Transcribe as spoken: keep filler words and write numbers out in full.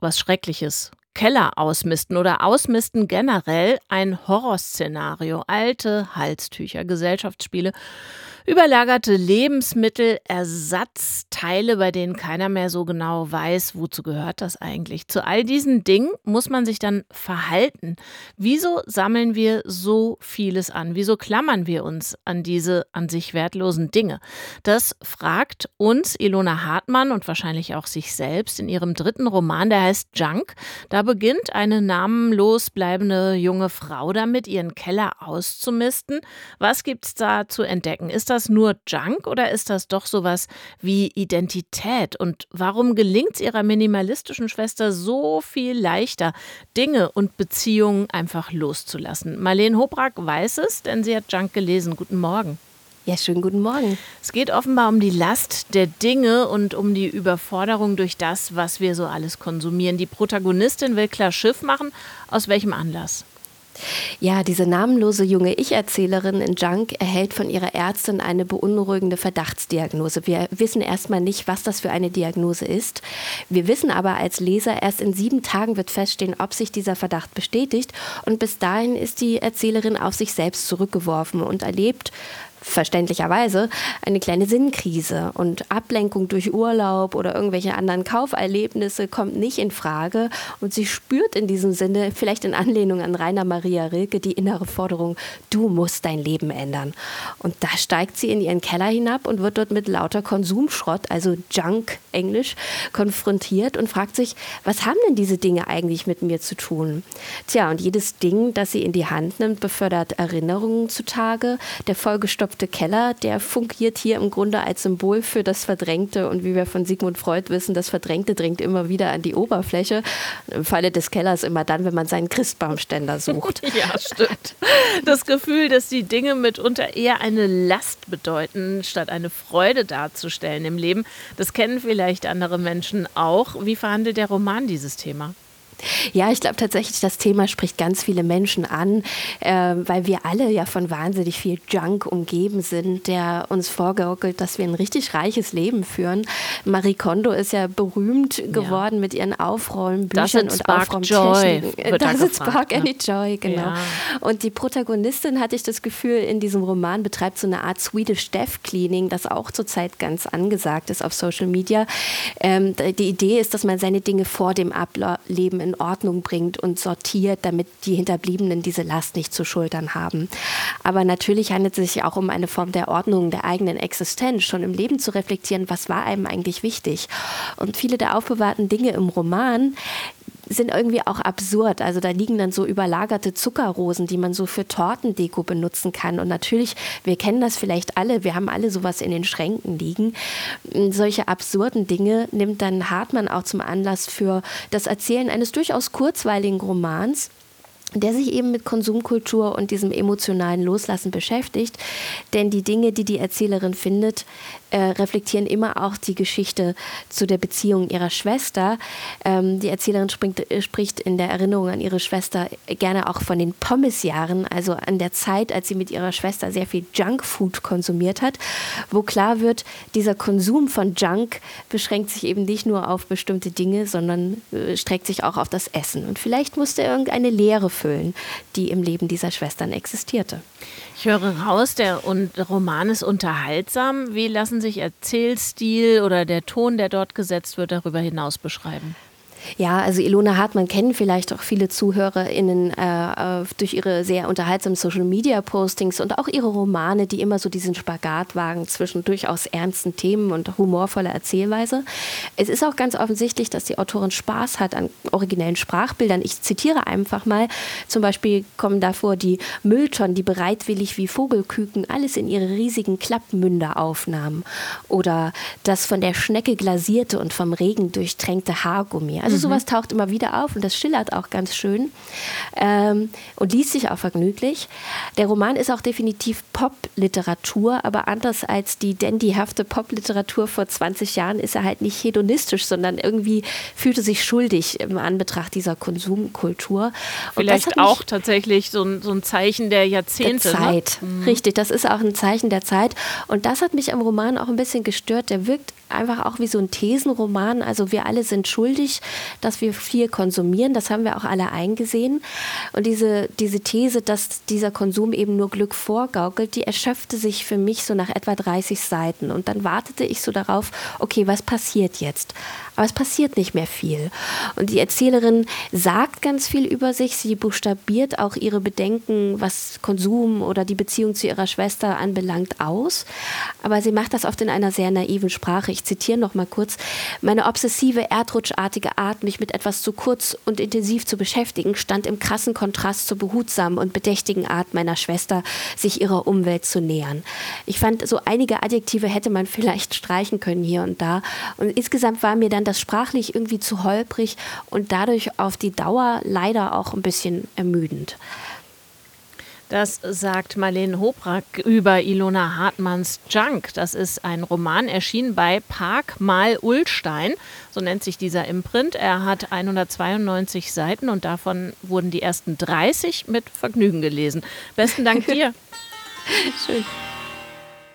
was Schreckliches. Keller ausmisten oder ausmisten generell ein Horrorszenario. Alte Halstücher, Gesellschaftsspiele, überlagerte Lebensmittel, Ersatzteile, bei denen keiner mehr so genau weiß, wozu gehört das eigentlich. Zu all diesen Dingen muss man sich dann verhalten. Wieso sammeln wir so vieles an? Wieso klammern wir uns an diese an sich wertlosen Dinge? Das fragt uns Ilona Hartmann und wahrscheinlich auch sich selbst in ihrem dritten Roman, der heißt Junk. Da beginnt eine namenlos bleibende junge Frau damit, ihren Keller auszumisten. Was gibt's da zu entdecken? Ist das nur Junk oder ist das doch sowas wie Identität? Und warum gelingt es ihrer minimalistischen Schwester so viel leichter, Dinge und Beziehungen einfach loszulassen? Marlene Hobrack weiß es, denn sie hat Junk gelesen. Guten Morgen. Ja, schönen guten Morgen. Es geht offenbar um die Last der Dinge und um die Überforderung durch das, was wir so alles konsumieren. Die Protagonistin will klar Schiff machen. Aus welchem Anlass? Ja, diese namenlose junge Ich-Erzählerin in Junk erhält von ihrer Ärztin eine beunruhigende Verdachtsdiagnose. Wir wissen erstmal nicht, was das für eine Diagnose ist. Wir wissen aber als Leser, erst in sieben Tagen wird feststehen, ob sich dieser Verdacht bestätigt. Und bis dahin ist die Erzählerin auf sich selbst zurückgeworfen und erlebt verständlicherweise eine kleine Sinnkrise, und Ablenkung durch Urlaub oder irgendwelche anderen Kauferlebnisse kommt nicht in Frage, und sie spürt in diesem Sinne, vielleicht in Anlehnung an Rainer Maria Rilke, die innere Forderung: Du musst dein Leben ändern. Und da steigt sie in ihren Keller hinab und wird dort mit lauter Konsumschrott, also Junk Englisch, konfrontiert und fragt sich, was haben denn diese Dinge eigentlich mit mir zu tun? Tja, und jedes Ding, das sie in die Hand nimmt, befördert Erinnerungen zutage. Der vollgestopfte Keller, der fungiert hier im Grunde als Symbol für das Verdrängte, und wie wir von Sigmund Freud wissen, das Verdrängte dringt immer wieder an die Oberfläche. Im Falle des Kellers immer dann, wenn man seinen Christbaumständer sucht. Ja, stimmt. Das Gefühl, dass die Dinge mitunter eher eine Last bedeuten, statt eine Freude darzustellen im Leben, das kennen vielleicht andere Menschen auch. Wie verhandelt der Roman dieses Thema? Ja, ich glaube tatsächlich, das Thema spricht ganz viele Menschen an, äh, weil wir alle ja von wahnsinnig viel Junk umgeben sind, der uns vorgaukelt, dass wir ein richtig reiches Leben führen. Marie Kondo ist ja berühmt geworden ja. mit ihren Aufräumbüchern und Aufräumtechniken. Does it spark any joy, genau. Ja. Und die Protagonistin, hatte ich das Gefühl, in diesem Roman betreibt so eine Art Swedish Death Cleaning, das auch zurzeit ganz angesagt ist auf Social Media. Ähm, die Idee ist, dass man seine Dinge vor dem Ableben in Ordnung bringt und sortiert, damit die Hinterbliebenen diese Last nicht zu schultern haben. Aber natürlich handelt es sich auch um eine Form der Ordnung der eigenen Existenz, schon im Leben zu reflektieren, was war einem eigentlich wichtig. Und viele der aufbewahrten Dinge im Roman sind irgendwie auch absurd. Also da liegen dann so überlagerte Zuckerrosen, die man so für Tortendeko benutzen kann. Und natürlich, wir kennen das vielleicht alle, wir haben alle sowas in den Schränken liegen. Solche absurden Dinge nimmt dann Hartmann auch zum Anlass für das Erzählen eines durchaus kurzweiligen Romans, der sich eben mit Konsumkultur und diesem emotionalen Loslassen beschäftigt. Denn die Dinge, die die Erzählerin findet, äh, reflektieren immer auch die Geschichte zu der Beziehung ihrer Schwester. Ähm, die Erzählerin springt, spricht in der Erinnerung an ihre Schwester gerne auch von den Pommesjahren, also an der Zeit, als sie mit ihrer Schwester sehr viel Junkfood konsumiert hat, wo klar wird, dieser Konsum von Junk beschränkt sich eben nicht nur auf bestimmte Dinge, sondern äh, streckt sich auch auf das Essen. Und vielleicht musste irgendeine Leere füllen, die im Leben dieser Schwestern existierte. Ich höre raus, der Roman ist unterhaltsam. Wie lassen sich Erzählstil oder der Ton, der dort gesetzt wird, darüber hinaus beschreiben? Ja, also Ilona Hartmann kennen vielleicht auch viele ZuhörerInnen äh, durch ihre sehr unterhaltsamen Social-Media-Postings und auch ihre Romane, die immer so diesen Spagat wagen zwischen durchaus ernsten Themen und humorvoller Erzählweise. Es ist auch ganz offensichtlich, dass die Autorin Spaß hat an originellen Sprachbildern. Ich zitiere einfach mal, zum Beispiel kommen davor die Mülltonnen, die bereitwillig wie Vogelküken alles in ihre riesigen Klappmünder aufnahmen. Oder das von der Schnecke glasierte und vom Regen durchtränkte Haargummi. Also Also sowas taucht immer wieder auf und das schillert auch ganz schön ähm, und liest sich auch vergnüglich. Der Roman ist auch definitiv Popliteratur, aber anders als die dandyhafte Popliteratur vor zwanzig Jahren ist er halt nicht hedonistisch, sondern irgendwie fühlte sich schuldig im Anbetracht dieser Konsumkultur. Vielleicht auch tatsächlich so ein, so ein Zeichen der Jahrzehnte. Der Zeit, ne? Mhm. Richtig, das ist auch ein Zeichen der Zeit. Und das hat mich am Roman auch ein bisschen gestört. Der wirkt einfach auch wie so ein Thesenroman. Also wir alle sind schuldig, dass wir viel konsumieren. Das haben wir auch alle eingesehen. Und diese, diese These, dass dieser Konsum eben nur Glück vorgaukelt, die erschöpfte sich für mich so nach etwa dreißig Seiten. Und dann wartete ich so darauf, okay, was passiert jetzt? Aber es passiert nicht mehr viel. Und die Erzählerin sagt ganz viel über sich. Sie buchstabiert auch ihre Bedenken, was Konsum oder die Beziehung zu ihrer Schwester anbelangt, aus. Aber sie macht das oft in einer sehr naiven Sprache. Ich zitiere noch mal kurz. Meine obsessive, erdrutschartige Art, mich mit etwas zu kurz und intensiv zu beschäftigen, stand im krassen Kontrast zur behutsamen und bedächtigen Art meiner Schwester, sich ihrer Umwelt zu nähern. Ich fand, so einige Adjektive hätte man vielleicht streichen können hier und da. Und insgesamt war mir dann das sprachlich irgendwie zu holprig und dadurch auf die Dauer leider auch ein bisschen ermüdend. Das sagt Marlene Hobrack über Ilona Hartmanns Junk. Das ist ein Roman, erschienen bei Park mal Ullstein, so nennt sich dieser Imprint. Er hat hundertzweiundneunzig Seiten und davon wurden die ersten dreißig mit Vergnügen gelesen. Besten Dank dir. Schön.